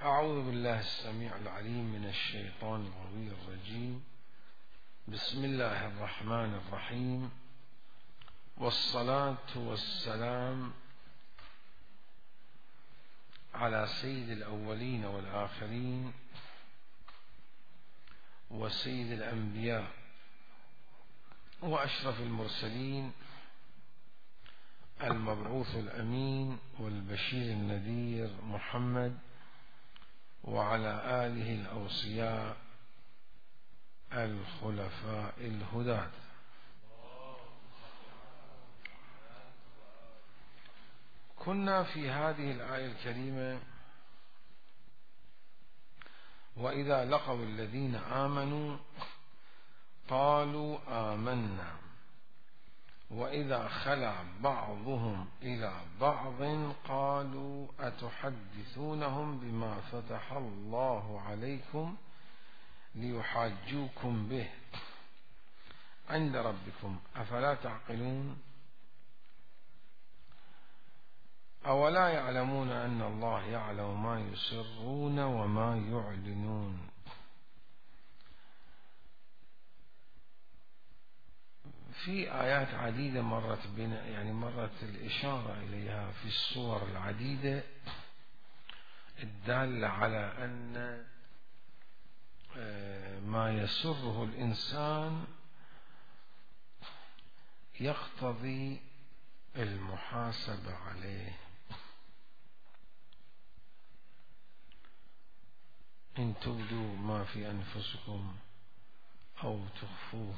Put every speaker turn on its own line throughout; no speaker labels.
أعوذ بالله السميع العليم من الشيطان الرجيم. بسم الله الرحمن الرحيم، والصلاة والسلام على سيد الأولين والآخرين وسيد الأنبياء وأشرف المرسلين، المبعوث الأمين والبشير النذير محمد، وعلى آله الأوصياء الخلفاء الهداة. كنا في هذه الآية الكريمة: وإذا لقوا الذين آمنوا قالوا آمنا وإذا خلا بعضهم إلى بعض قالوا أتحدثونهم بما فتح الله عليكم ليحاجوكم به عند ربكم أفلا تعقلون أولا يعلمون أن الله يعلم ما يسرون وما يعلنون. في آيات عديدة مرت بنا، يعني مرت الإشارة إليها في السور العديدة الدالة على أن ما يسره الإنسان يقتضي المحاسبة عليه. إن تبدوا ما في أنفسكم أو تخفوه.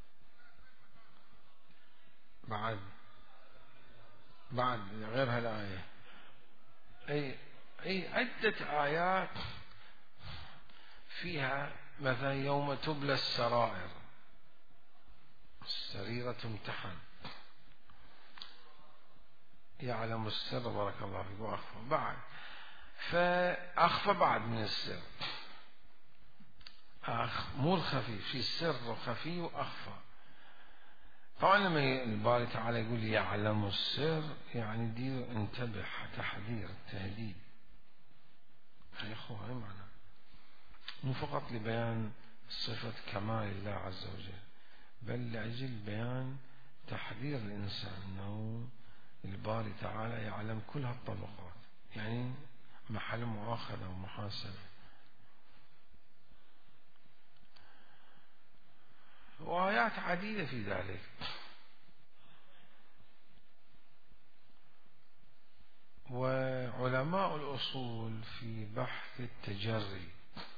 بعد غير هالآية أي عدة آيات فيها مثلا يوم تبلى السرائر، السريرة تمتحن، يعلم السر، بارك الله فيك، وأخفى بعد، فأخفى بعد من السر، مو الخفي، في السر وخفي وأخفى. طبعا لما الباري تعالى يقول يعلم السر، يعني دي انتبه، تحذير، تهديد. يا أخوة هاي معنى، مو فقط لبيان صفة كمال الله عز وجل، بل لأجل بيان تحذير الإنسان أنه الباري تعالى يعلم كل هالطبقات، يعني محل مؤاخذة ومحاسبة. وآيات عديدة في ذلك. وعلماء الأصول في بحث التجري،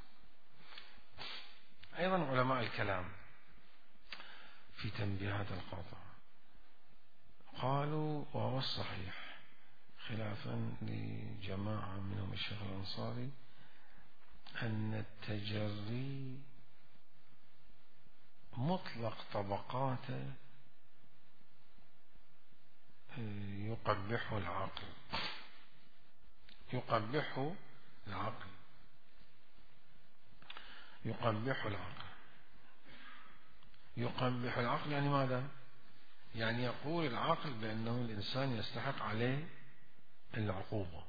أيضا علماء الكلام في تنبيهات القاطع، قالوا وهو الصحيح خلافا لجماعة منهم الشيخ الأنصاري أن التجري مطلق طبقاته يقبحه العقل، يقبحه العقل، يقبح العقل. يقبح العقل يعني ماذا؟ يعني يقول العقل بأنه الإنسان يستحق عليه العقوبة.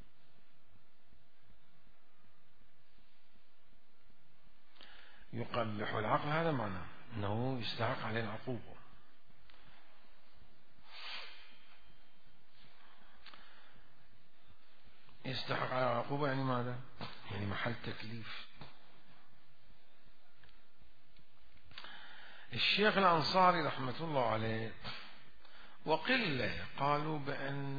يقبح العقل هذا معناه أنه يستحق عليه العقوبة. يستحق على العقوبة يعني ماذا؟ يعني محل تكليف. الشيخ الأنصاري رحمة الله عليه وقلة قالوا بأن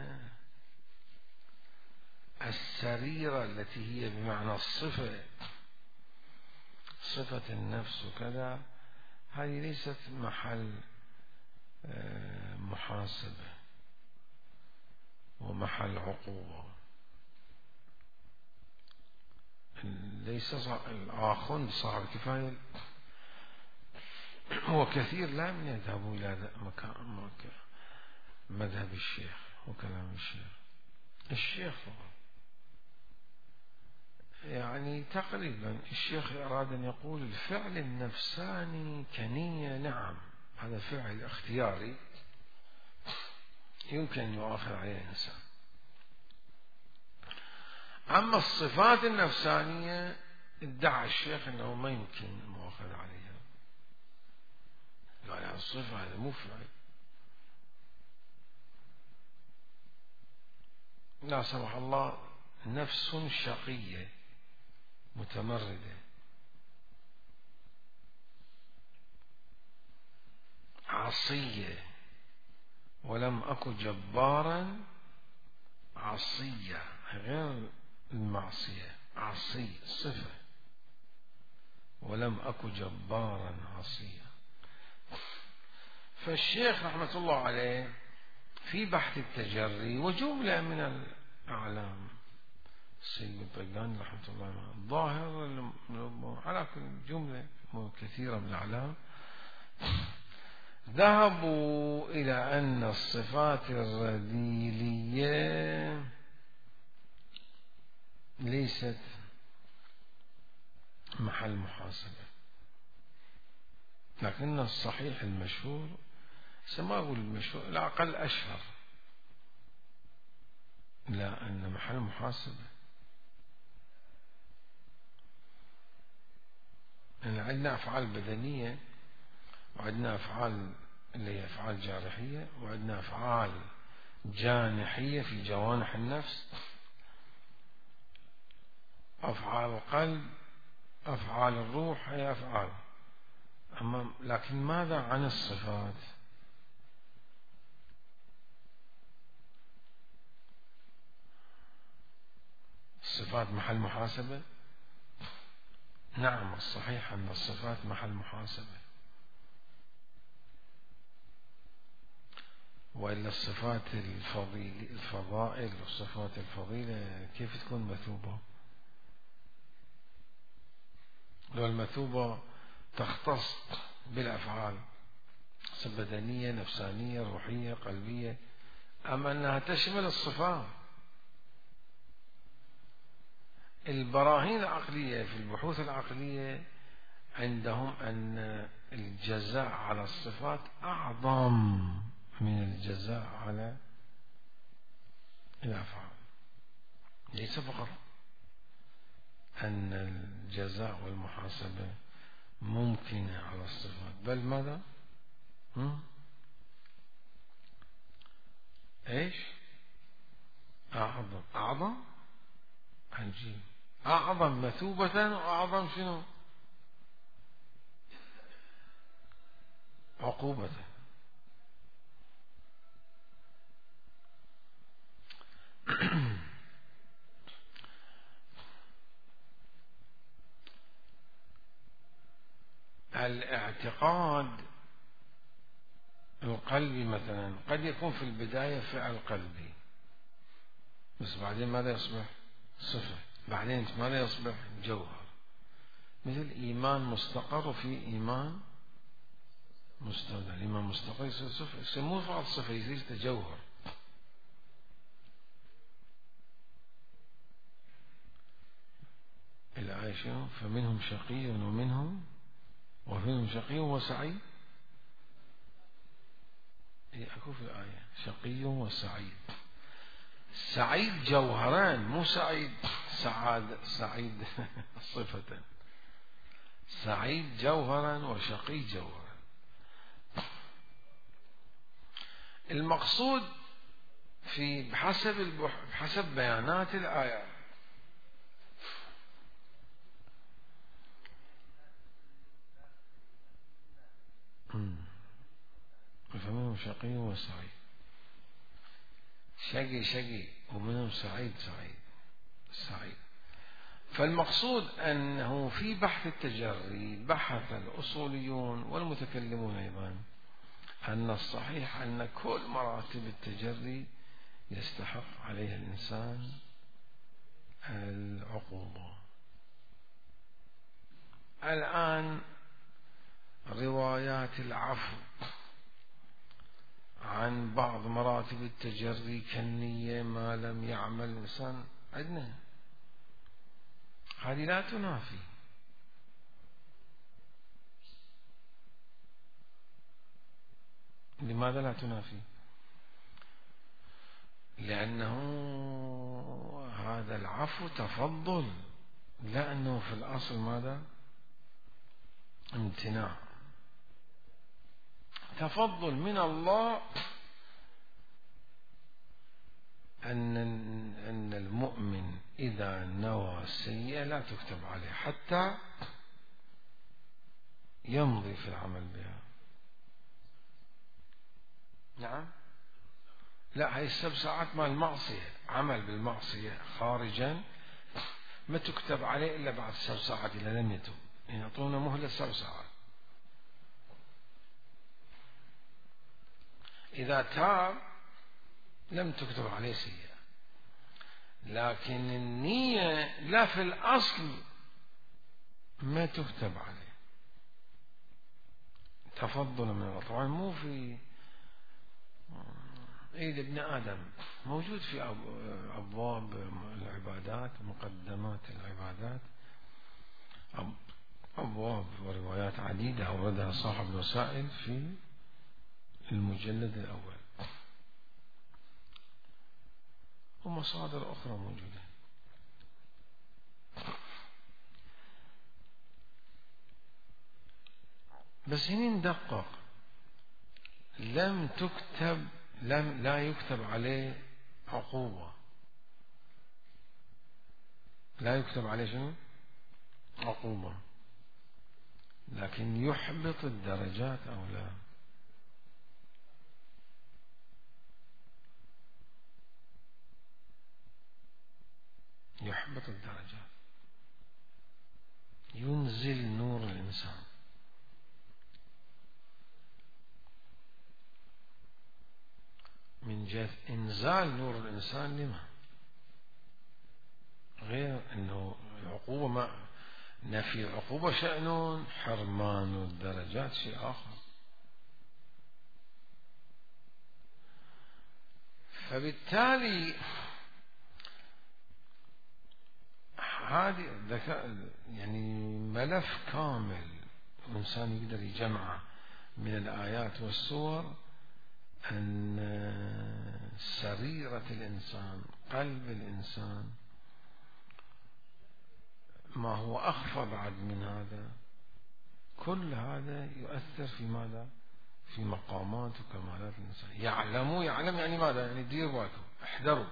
السريرة التي هي بمعنى الصفة، صفة النفس وكذا، هذه ليست محل محاسبة ومحل عقوبة. ليس الآخون صاحب الكفاية وكثير لا من يذهبوا إلى مذهب الشيخ وكلام الشيخ فقط. يعني تقريبا الشيخ أراد أن يقول الفعل النفساني كنية، نعم هذا فعل اختياري يمكن أن يؤاخذ عليه الإنسان، أما الصفات النفسانية ادعى الشيخ أنه ما يمكن المؤاخذة عليها، قال الصفة هذا مو فعل، لا سمح الله نفس شقية متمردة عصية ولم أك جبارا عصية، غير المعصية، عصي صفة، ولم أك جبارا عصيا. فالشيخ رحمة الله عليه في بحث التجري وجملة من الأعلام، السيد البيقاني رحمة الله عليه الظاهر على كل جملة كثيرة من الأعلام، ذهبوا إلى أن الصفات الرذيلية ليست محل محاسبة، لكن الصحيح المشهور، ما أقول المشهور، الأقل أشهر، لا أن محل محاسبة. إن عندنا أفعال بدنية، وعندنا أفعال اللي هي أفعال جارحية، وعندنا أفعال جانحية في جوانح النفس، أفعال القلب، أفعال الروح، هي أفعال. لكن ماذا عن الصفات؟ الصفات محل محاسبة؟ نعم، الصحيح أن الصفات محل محاسبة، وإلا الصفات الفضائل والصفات الفضيلة كيف تكون مثوبة؟ لو المثوبة تختص بالأفعال بدنية نفسانية روحية قلبية، أما أنها تشمل الصفات. البراهين العقلية في البحوث العقلية عندهم أن الجزاء على الصفات أعظم من الجزاء على الأفعال، ليس فقط أن الجزاء والمحاسبة ممكنة على الصفات، بل ماذا؟ إيش؟ أعظم عجيب، أعظم مثوبة وأعظم شنو؟ عقوبة. الاعتقاد القلبي مثلا قد يكون في البداية فعل قلبي، بس بعدين ماذا يصبح؟ صفة، بعدين ماذا يصبح؟ جوهر. مثل إيمان مستقر وفي إيمان مستودع، الإيمان مستقر يصير صفة، يصير مو فقط صفة، يصير تجوهر. الآية شنو؟ فمنهم شقي ومنهم شقي وسعيد. هي أكو في الآية شقي وسعيد، سعيد جوهران، مو سعيد سعيد صفة، سعيد جوهرا وشقي جوهرا. المقصود في بحسب بيانات الآيات فمنهم شقي وسعيد، شقي ومنهم سعيد سعيد. فالمقصود أنه في بحث التجري بحث الأصوليون والمتكلمون أيضا أن الصحيح أن كل مراتب التجري يستحق عليها الإنسان العقوبة. الآن روايات العفو عن بعض مراتب التجري كالنية ما لم يعمل الإنسان عندنا، هذه لا تنافي. لماذا لا تنافي؟ لأنه هذا العفو تفضل، لأنه في الأصل ماذا؟ امتناع. تفضل من الله أن المؤمن إذا نوى السيئة لا تكتب عليه حتى يمضي في العمل بها. نعم، لا، هي السبع ساعات مال المعصية، عمل بالمعصية خارجا ما تكتب عليه إلا بعد 7 ساعات إذا لم يتوب، يعطونا مهلة 7 ساعات. إذا تاب لم تكتب عليه سيئة، لكن النية لا، في الأصل ما تكتب عليه. تفضل من الله، طبعا مو في ايد ابن آدم، موجود في أبواب العبادات، مقدمات العبادات، أبواب وروايات عديدة أوردها صاحب الوسائل في المجلد الأول، ومصادر أخرى موجودة. بس هنا ندقق، لا يكتب عليه عقوبة، لا يكتب عليه شنو؟ عقوبة، لكن يحبط الدرجات أو لا؟ يحبط الدرجات، ينزل نور الإنسان. من جهة إنزال نور الإنسان لما غير أنه العقوبة، ما نفي العقوبة شأن، حرمان الدرجات شيء آخر. فبالتالي هذه يعني ملف كامل الإنسان يقدر يجمعه من الآيات والسور، أن سريرة الإنسان، قلب الإنسان، ما هو أخفى بعد من هذا، كل هذا يؤثر في ماذا؟ في مقامات وكمالات الإنسان. يعلم يعني ماذا؟ يعني دير بالكم، احذروا،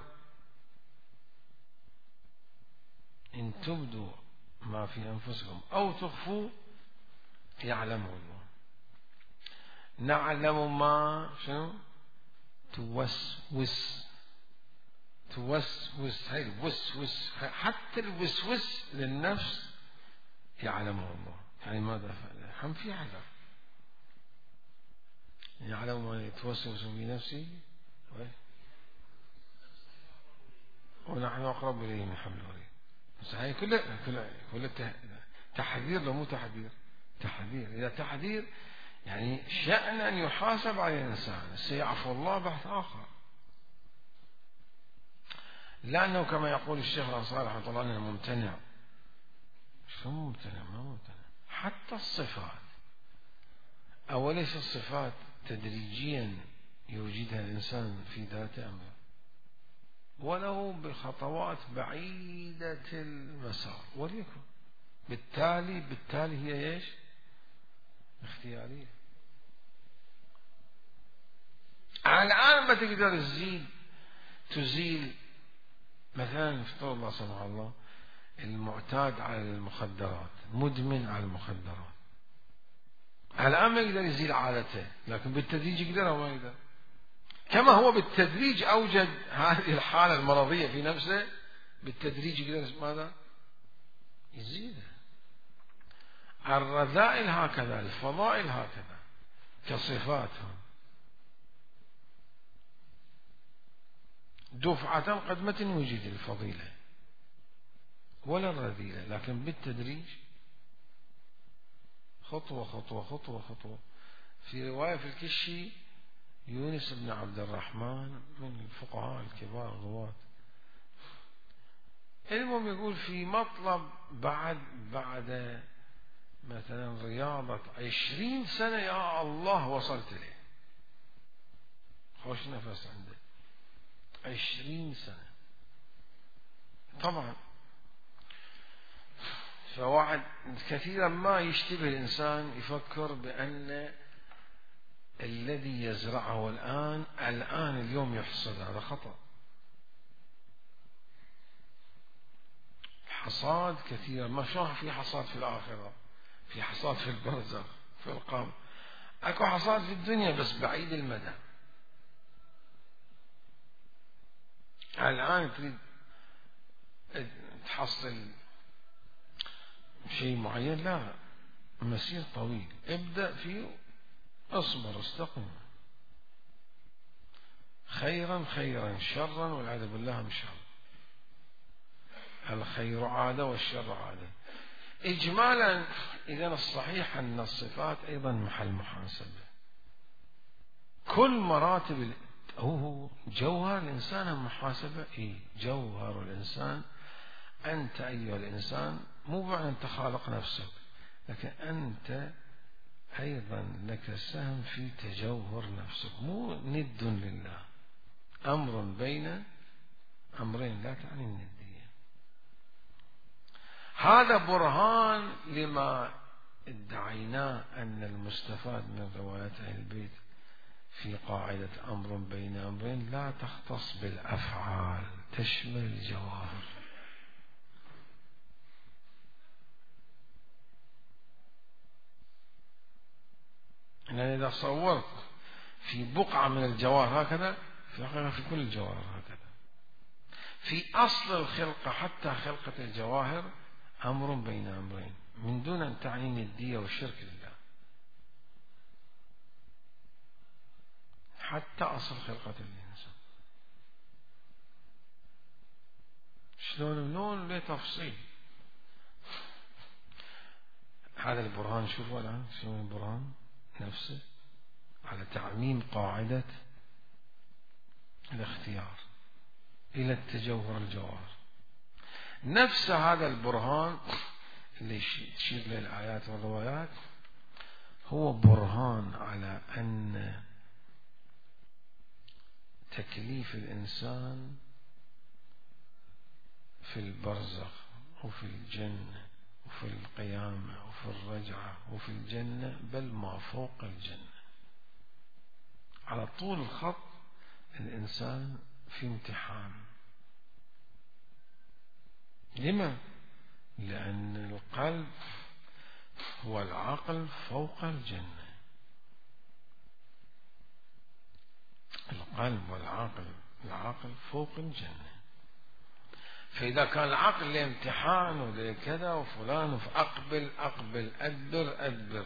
إن تبدوا ما في أنفسكم أو تخفوا يعلمه الله. نعلم ما شنو؟ توسوس، هاي الوسوس، حتى الوسوس للنفس يعلمه الله. يعني ماذا فعل؟ هم في عذاب. يعلم ما يتوسوس في نفسي ونحن أقرب إليه من حبل الوريد. بس هاي كل تحذير، لو مو تحذير، إذا تحذير يعني شأن أن يحاسب على الإنسان، سيعفو الله بحث آخر. لأنه كما يقول الشيخ الأنصاري رحمه الله أنه ممتنع. شو ممتنع؟ ما ممتنع. حتى الصفات، أوليس الصفات تدريجيا يوجدها الإنسان في ذاته أمر، ولو بخطوات بعيدة المسار، وليكن بالتالي هي ايش؟ اختيارية. الآن ما تقدر تزيل مثلا افترض الله سبحانه الله المعتاد على المخدرات، مدمن على المخدرات، الآن ما يقدر يزيل عادته، لكن بالتدريج يقدر أو ما يقدر. كما هو بالتدريج أوجد هذه الحالة المرضية في نفسه، بالتدريج يقدر ماذا؟ يزيدها. الرذائل هكذا، الفضائل هكذا، كصفاتهم دفعة قد ما تنوجد الفضيلة ولا الرذيلة، لكن بالتدريج، خطوة خطوة خطوة خطوة. في رواية في الكشي يونس بن عبد الرحمن من الفقهاء الكبار الرواة، المهم يقول في مطلب بعد مثلا رياضة 20 سنة يا الله وصلت له، خوش نفس عنده 20 سنة. طبعا. فواحد كثيرا ما يشتبه الإنسان يفكر بأن الذي يزرعه الآن اليوم يحصد، هذا خطأ. حصاد كثيرا، ما شاء في حصاد في الآخرة، في حصاد في البرزخ، في القبر، أكو حصاد في الدنيا بس بعيد المدى. الآن تريد تحصل شيء معين، لا، مسير طويل، ابدأ فيه، اصبر، استقم، خيرا خيرا، شرا والعياذ بالله من شر. الخير عادة والشر عادة. إجمالا إذا الصحيح أن الصفات أيضا محل محاسبة. كل مراتب هو جوهر الإنسان محاسبة. إيه جوهر الإنسان أنت أيها الإنسان، مو معنى أنت خالق نفسك، لكن أنت أيضا لك سهم في تجوهر نفسك، مو ند لله. أمر بين أمرين لا تعني الندية. هذا برهان لما ادعيناه أن المستفاد من روايات أهل البيت في قاعدة أمر بين أمرين لا تختص بالأفعال، تشمل الجواهر. يعني إذا صورت في بقعة من الجواهر هكذا، في الحقيقة في كل الجواهر هكذا. في أصل الخلقة حتى خلقة الجواهر أمر بين أمرين، من دون أن تعني الندية والشرك لله. حتى أصل خلقة الإنسان شلون اللون له تفصيل. هذا البرهان، شوفوا الآن شلون البرهان نفسه على تعميم قاعدة الاختيار إلى التجوهر الجوهر. نفس هذا البرهان اللي تشير له الآيات والروايات هو برهان على أن تكليف الإنسان في البرزخ وفي الجنة وفي القيامة وفي الرجعة وفي الجنة، بل ما فوق الجنة. على طول الخط الإنسان في امتحان. لما؟ لأن القلب والعقل فوق الجنة. القلب والعقل، العقل فوق الجنة. فإذا كان العقل له امتحان وله كذا وفلان أقبل أقبل أدبر أدبر،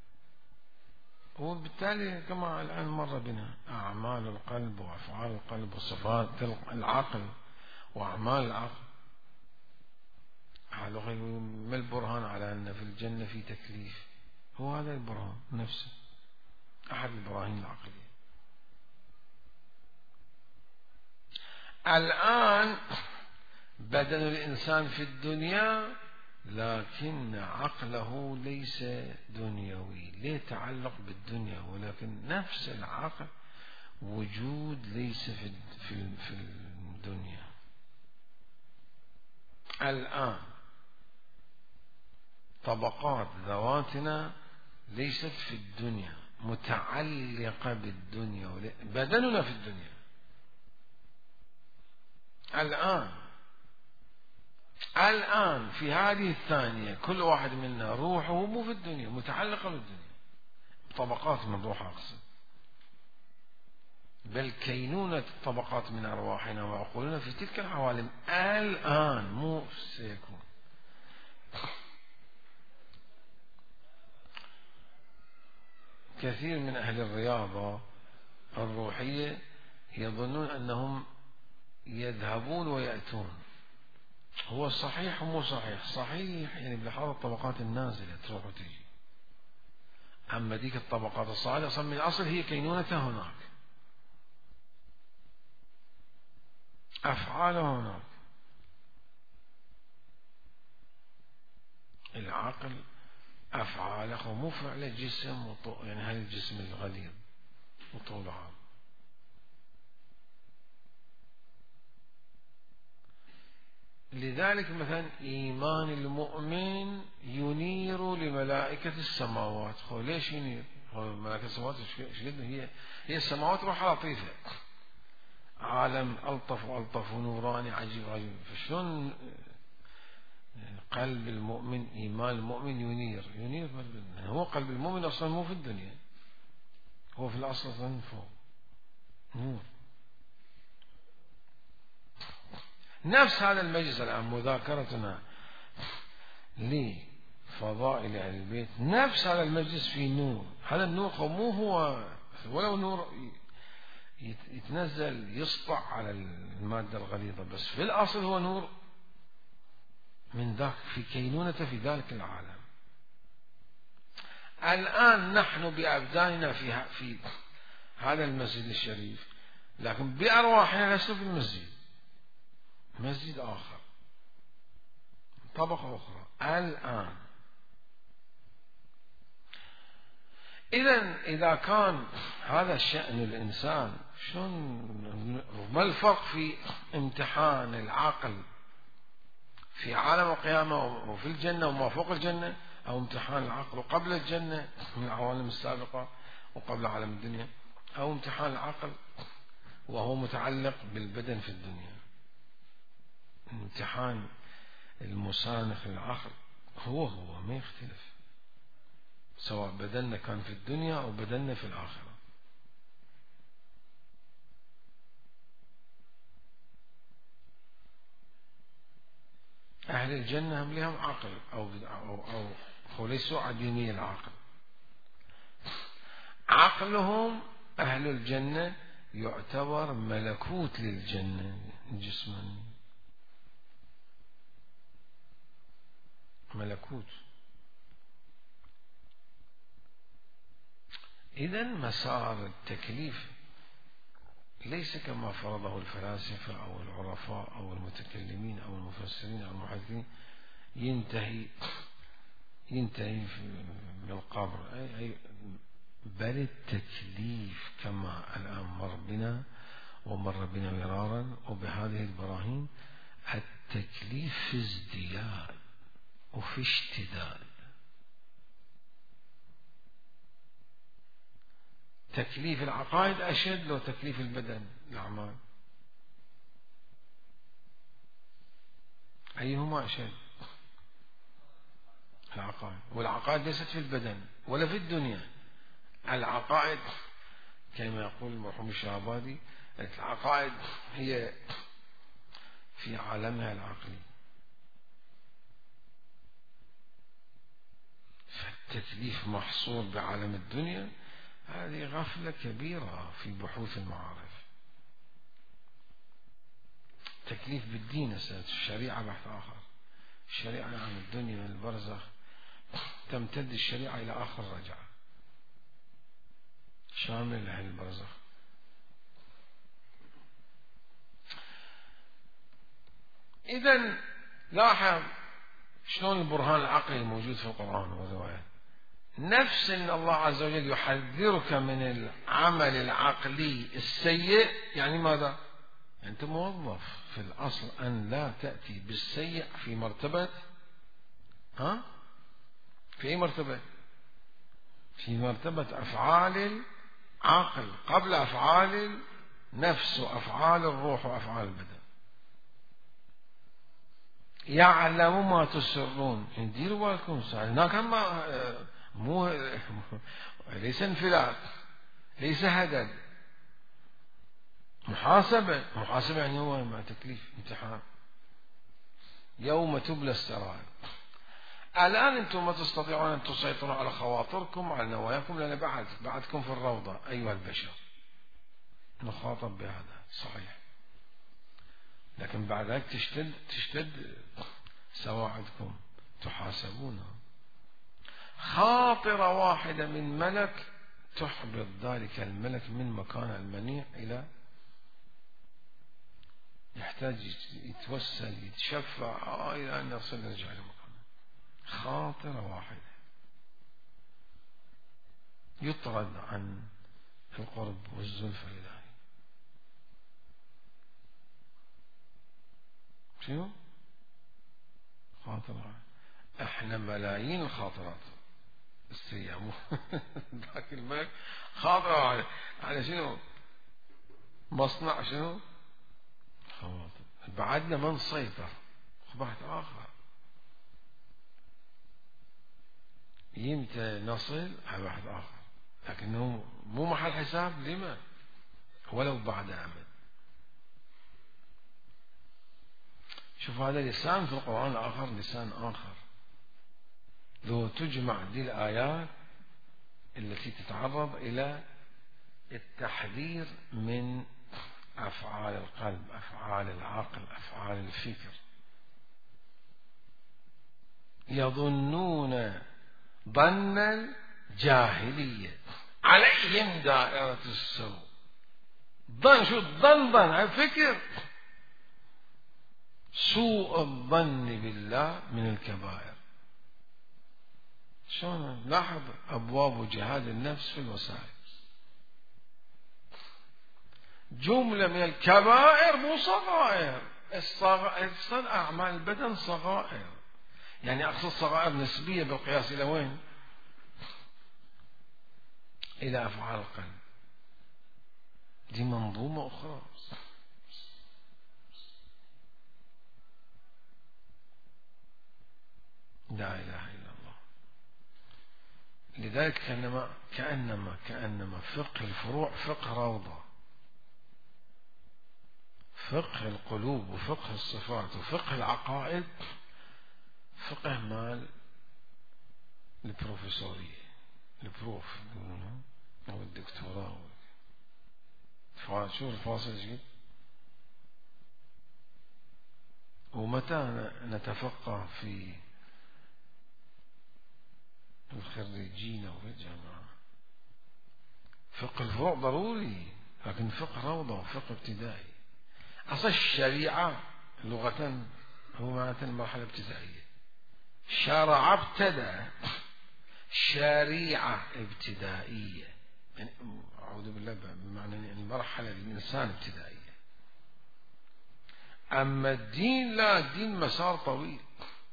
وبالتالي كما الآن مر بنا أعمال القلب وأفعال القلب وصفات العقل وأعمال العقل، ما البرهان على أن في الجنة في تكليف؟ هو هذا البرهان نفسه، أحد البراهين العقلية. الآن بدن الإنسان في الدنيا، لكن عقله ليس دنيوي، ليه تعلق بالدنيا، ولكن نفس العقل وجود ليس في الدنيا. الآن طبقات ذواتنا ليست في الدنيا، متعلقة بالدنيا، بدننا في الدنيا. الآن في هذه الثانية كل واحد منا روحه مو في الدنيا، متعلقة بالدنيا، طبقات من روح أقصد، بل كينونة طبقات من أرواحنا وعقولنا في تلك العوالم الآن، مو سيكون. كثير من أهل الرياضة الروحية يظنون أنهم يذهبون ويأتون. هو صحيح ومو صحيح. صحيح يعني بلحاظ الطبقات النازلة تروح وتجي، أما ديك الطبقات الصاعدة أصلا من الأصل هي كينونتها هناك، أفعاله هناك. العقل أفعاله مو فعل جسم يعني هذا الجسم الغليظ وطول عام. لذلك مثلا إيمان المؤمن ينير لملائكة السماوات. هو ليش ينير؟ هو ملائكة السماوات هي السماوات روحها لطيفة، عالم ألطف وألطف ونوراني عجيب عجيب. فشلون قلب المؤمن، إيمان المؤمن ينير هو قلب المؤمن أصلا مو في الدنيا، هو في الأصل أصلا فوق نور. نفس هذا المجلس الآن مذاكرتنا لفضائل أهل البيت، نفس هذا المجلس فيه نور. هذا النور مو هو ولو نور يتنزل يسطع على المادة الغليظة، بس في الأصل هو نور من ذاك في كينونة في ذلك العالم. الآن نحن بأبداننا في هذا المسجد الشريف، لكن بأرواحنا لسنا في المسجد، مسجد آخر، طبقة أخرى الآن. إذا كان هذا الشأن الإنسان، ما الفرق في امتحان العقل في عالم القيامة وفي الجنة وما فوق الجنة، أو امتحان العقل قبل الجنة من العوالم السابقة وقبل عالم الدنيا، أو امتحان العقل وهو متعلق بالبدن في الدنيا؟ امتحان المسانخ العقل هو ما يختلف، سواء بدلنا كان في الدنيا أو بدلنا في الآخرة. أهل الجنة هم لهم عقل أو ليسوا عديمي العقل. عقلهم أهل الجنة يعتبر ملكوت للجنة جسما، ملكوت. إذن مسار التكليف ليس كما فرضه الفلاسفة أو العرفاء أو المتكلمين أو المفسرين أو المحدثين ينتهي بالقبر، بل التكليف كما الآن مر بنا ومر بنا مرارا وبهذه البراهين، التكليف في ازدياد وفي اشتداد. تكليف العقائد أشد لو تكليف البدن الأعمال، أيهما أشد؟ العقائد. والعقائد ليست في البدن ولا في الدنيا. العقائد كما يقول المرحوم الشعبادي، العقائد هي في عالمها العقلي، فالتكليف محصور بعالم الدنيا. هذه غفلة كبيرة في بحوث المعارف. تكليف بالدين، الشريعة بحث آخر. الشريعة عن الدنيا البرزخ، تمتد الشريعة إلى آخر رجعة شامل لأهل البرزخ. إذن لاحظ شلون البرهان العقلي الموجود في القرآن والروايات، نفس أن الله عز وجل يحذرك من العمل العقلي السيء. يعني ماذا؟ أنت موظف في الأصل أن لا تأتي بالسيء في مرتبة في أي مرتبة؟ في مرتبة أفعال العقل قبل أفعال النفس وأفعال الروح وأفعال البدن. يعلم ما تسرون. ديروا بالكم، هناك مو ليس انفلات، ليس هدد، محاسبة يعني هو مع تكليف امتحان. يوم تبلى السرائر. الآن أنتم ما تستطيعون أن تسيطروا على خواطركم على نواياكم، لأن بعدكم في الروضة أيها البشر، نخاطب بهذا صحيح، لكن بعد ذلك تشتد سواعدكم، تحاسبون. خاطرة واحدة من ملك تحبط ذلك الملك من مكان المنيع إلى يحتاج يتوسل يتشفع إلى أن يصل يرجع لمكانه. خاطرة واحدة يطرد عن القرب والزلفى إلهي. شنو؟ خاطر احنا ملايين الخاطرات السيئة ذاك الملك خاطر على شنو؟ مصنع شنو؟ خواطر. بعدنا ما نسيطر بحث آخر يمتى نصل على بحث آخر، لكنه مو محل حساب لما ولو بعد أمد. شوف هذا لسان في القرآن الآخر لسان آخر. لو تجمع دي الآيات التي تتعرض إلى التحذير من أفعال القلب، أفعال العقل، أفعال الفكر. يظنون ظن الجاهلية عليهم دائرة السوء. ظن شو ظن فكر. سوء الظن بالله من الكبائر. شلون لاحظ أبواب جهاد النفس في الوسائل، جملة من الكبائر مو صغائر. أعمال البدن صغائر، يعني أقصد صغائر نسبية بالقياس إلى وين؟ إلى أفعال القلب. دي منظومة أخرى. لا إله إلا الله. لذلك كأنما فقه الفروع فقه روضة. فقه القلوب وفقه الصفات وفقه العقائد فقه مال البروفيسورية، البروف أو الدكتوراه. شو الفاصل جيد؟ ومتى نتفقه في الخريجين وفي الجامعة؟ فقه الفروع ضروري، لكن فقه روضة وفقه ابتدائي. أصل الشريعة لغة هو معناته المرحلة الابتدائية. شرع ابتدأ، شريعة ابتدائية، يعني أعوذ بالله بمعنى المرحلة الإنسان ابتدائية. أما الدين لا، الدين مسار طويل.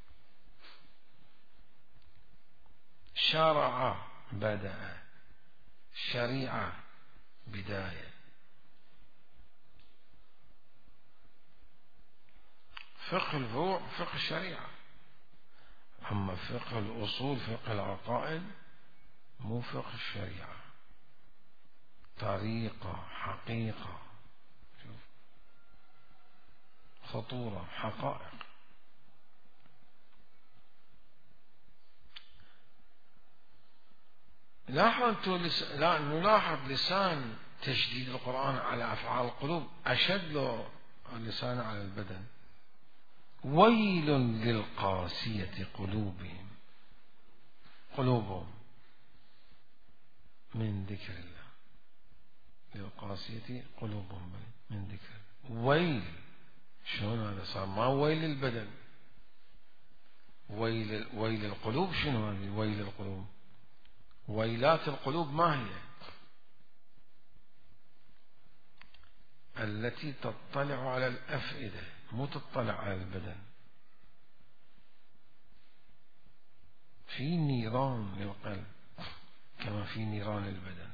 شرع بدأ، شريعة بداية. فقه الفروع فقه الشريعة، أما فقه الأصول فقه العقائد مو فقه الشريعة. طريقة، حقيقة، خطورة، حقائق. نلاحظ لسان تشديد القرآن على أفعال القلوب أشد له اللسان على البدن. ويل للقاسية قلوبهم من ذكر الله. للقاسية قلوبهم من ذكر الله. ويل. شلون هذا صار؟ ما ويل البدن، ويل القلوب. شنو هذه ويل القلوب؟ ويلات القلوب ما هي؟ التي تطلع على الأفئدة، مو تطلع على البدن. في نيران للقلب كما في نيران البدن.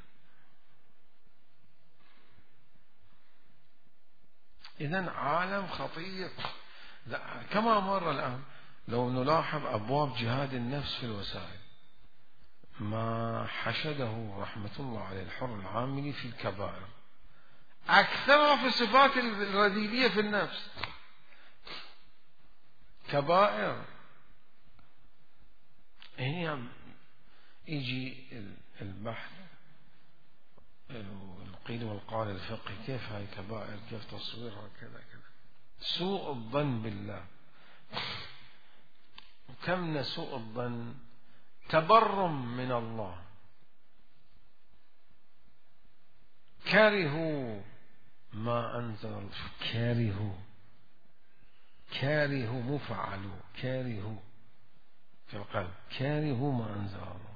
إذن عالم خطير. كما مر الآن لو نلاحظ أبواب جهاد النفس في الوسائل، ما حشده رحمة الله عليه الحر العاملي في الكبائر أكثر في الصفات الرذيلية في النفس. كبائر. هنا يجي البحث القيل والقال الفقهي، كيف هاي كبائر، كيف تصويرها كذا كذا. سوء الظن بالله. كم نسوء الظن. تبرم من الله. كرهوا ما أنزل الله. كرهوا مو فعلوا، كرهوا في القلب. كرهوا ما أنزل الله.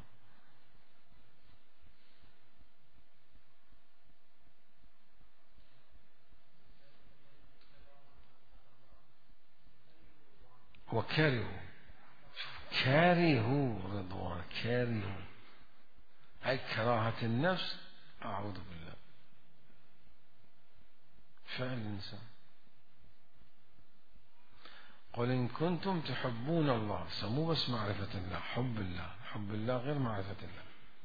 وكرهوا كارهوا رضوان، كارهوا أي كراهة النفس. أعوذ بالله، فعل الإنسان. قل إن كنتم تحبون الله، سمو بس معرفة الله، حب الله، حب الله غير معرفة الله.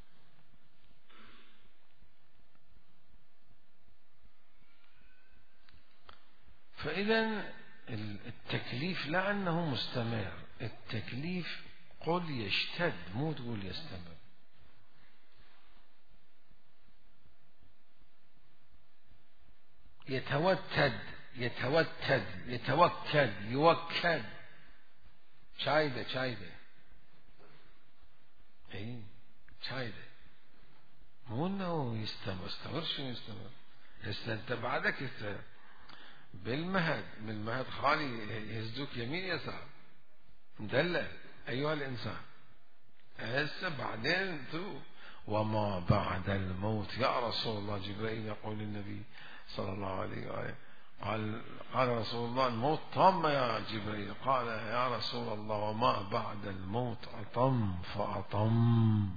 فإذا التكليف لا أنه مستمر، التكليف قل يشتد، مو تقول يستمر. يتوتد، يتوتد، يتوكد، يوكد. شايدة، شايدة، اي شايدة، مو انه يستمر. استمر شنو يستمر؟ انت بعدك بالمهد، بالمهد خالي يهزوك يمين يسار، مدلل ايها الانسان. هسه بعدين وما بعد الموت. يا رسول الله، جبريل يقول للنبي صلى الله عليه وآله، قال رسول الله الموت طم يا جبريل. قال يا رسول الله وما بعد الموت؟ أطم فأطم.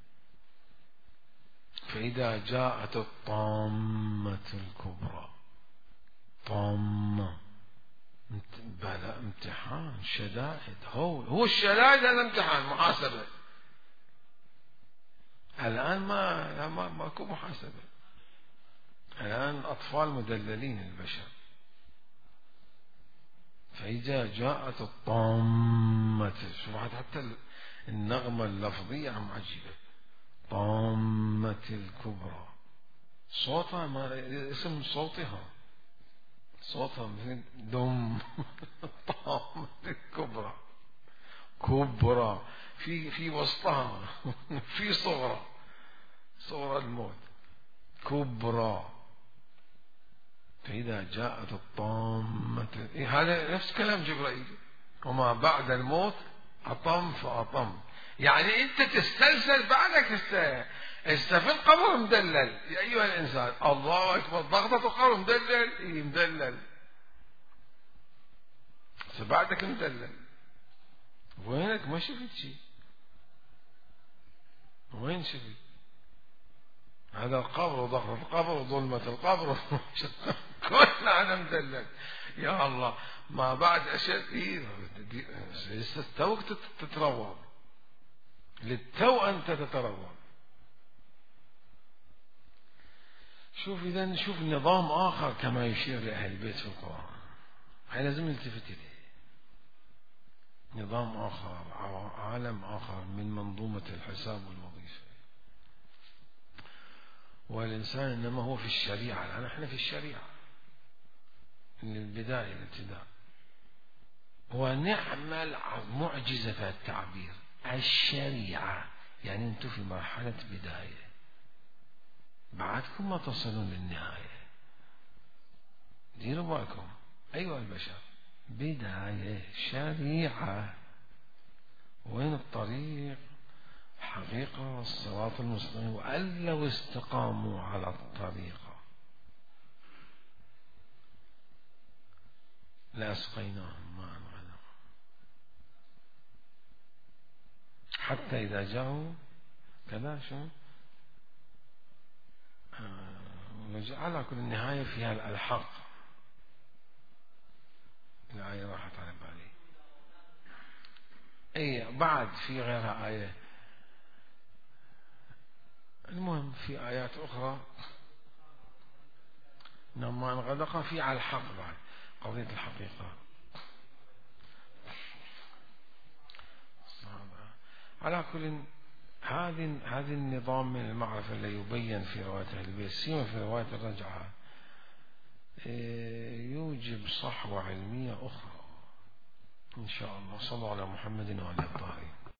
فإذا جاءت الطامة الكبرى، طامة بلا امتحان، شدائد. هو الشدائد هذا امتحان، محاسبة. الآن ماكو محاسبة، الآن أطفال مدللين البشر. فإذا جاءت الطامة، شوفت حتى النغمة اللفظية عم عجيبة، طامة الكبرى. صوتها ما اسم صوتها، صوتها مثل دم. طامة الكبرى، كبرى في وسطها في صغرى، صغرى الموت كبرى. فإذا جاءت الطامة، هذا نفس كلام جبرائيل، وما بعد الموت أطم فأطم. يعني أنت تستلزل بعدك في القبر مدلل يا أيها الإنسان. الله أكبر، ضغطة القبر مدلل، مدلل، بعدك مدلل. وينك؟ ما شفت شيء، وين شفت؟ هذا القبر وضغط القبر وظلمة القبر كلنا أنا مدلل. يا الله، ما بعد أشد. توك تتروض، للتو أنت تتروض. شوف إذا، شوف نظام آخر كما يشير لأهل البيت في القرآن، هاي لازم نلتفت إليه. نظام آخر، عالم آخر من منظومة الحساب والوظيفة. والإنسان إنما هو في الشريعة. الآن احنا في الشريعة من البداية الابتداء. ونعم معجزة التعبير، الشريعة. يعني أنتم في مرحلة بداية، بعدكم ما تصلون للنهاية. ديروا بالكم أيها البشر، بداية شريعة. وين الطريق؟ حقيقة الصراط المستقيم. وأن لو استقاموا على الطريقة لأسقيناهم ماء غدقا حتى إذا جاءوا كذا شو على كل النهاية فيها الحق. الآية راحت على بالي. أي بعد في غيرها آية. المهم في آيات أخرى لما انغدق في على الحق، بعد قضية الحقيقة. على كل هذه النظام من المعرفة اللي يبين في رواية أهل البيت، سيما في رواية الرجعة، يوجب صحوة علمية أخرى إن شاء الله. صلوا على محمد وعلى الطاهرين.